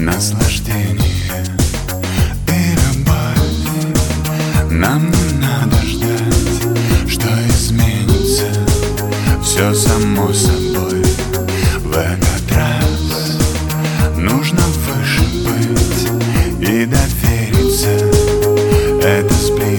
наслаждение и любовь. Нам не надо ждать, что изменится все само собой. В этот раз нужно выше быть и довериться. Это сблизится.